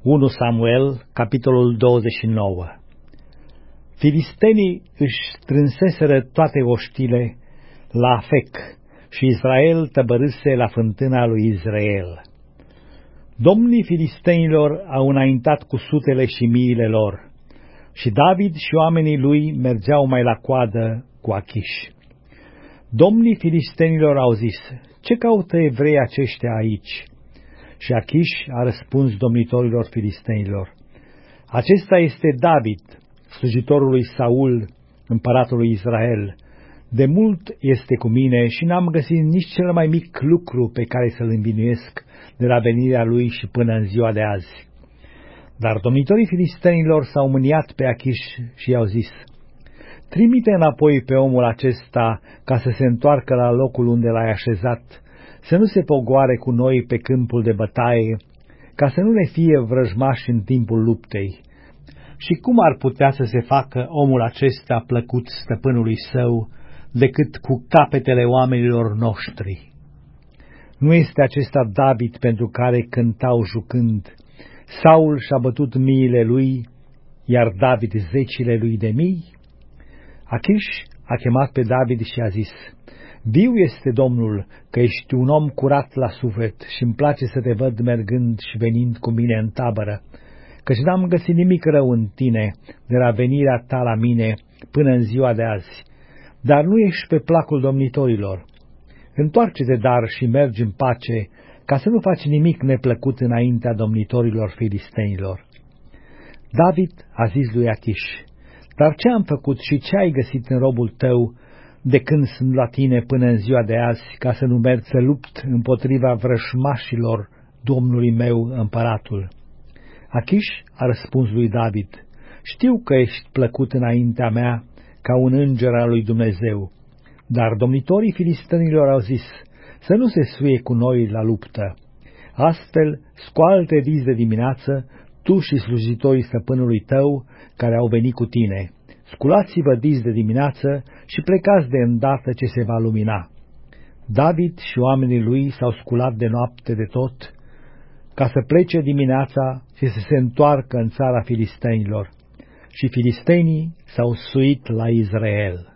1 Samuel, capitolul 29. Filistenii își strânseseră toate oștile la Afec și Israel tăbărâse la fântâna lui Israel. Domnii filistenilor au înaintat cu sutele și miile lor, și David și oamenii lui mergeau mai la coadă cu Achiș. Domnii filistenilor au zis: ce caută evrei aceștia aici? Și Achiș a răspuns domnitorilor filistenilor: acesta este David, slujitorul lui Saul, împăratul lui Israel. De mult este cu mine și n-am găsit nici cel mai mic lucru pe care să-l învinuiesc de la venirea lui și până în ziua de azi. Dar domnitorii filistenilor s-au mâniat pe Achiș și i-au zis: trimite înapoi pe omul acesta ca să se întoarcă la locul unde l-ai așezat, să nu se pogoare cu noi pe câmpul de bătaie, ca să nu ne fie vrăjmași în timpul luptei. Și cum ar putea să se facă omul acesta plăcut stăpânului său, decât cu capetele oamenilor noștri? Nu este acesta David pentru care cântau jucând: Saul și-a bătut miile lui, iar David zecile lui de mii? Achiș a chemat pe David și a zis: viu este Domnul, că ești un om curat la suflet și îmi place să te văd mergând și venind cu mine în tabără, căci n-am găsit nimic rău în tine de la venirea ta la mine până în ziua de azi, dar nu ești pe placul domnitorilor. Întoarce-te dar și mergi în pace, ca să nu faci nimic neplăcut înaintea domnitorilor filistenilor. David a zis lui Achiș: dar ce am făcut și ce ai găsit în robul tău de când sunt la tine până în ziua de azi, ca să nu merg să lupt împotriva vrășmașilor domnului meu împăratul? Achiș a răspuns lui David: știu că ești plăcut înaintea mea ca un înger al lui Dumnezeu. Dar domnitorii filistenilor au zis: să nu se suie cu noi la luptă. Astfel, scoală-te dis de dimineață, tu și slujitorii stăpânului tău care au venit cu tine. Sculați-vă dis de dimineață și plecați de îndată ce se va lumina. David și oamenii lui s-au sculat de noapte de tot, ca să plece dimineața și să se întoarcă în țara filistenilor. Și filistenii s-au suit la Israel.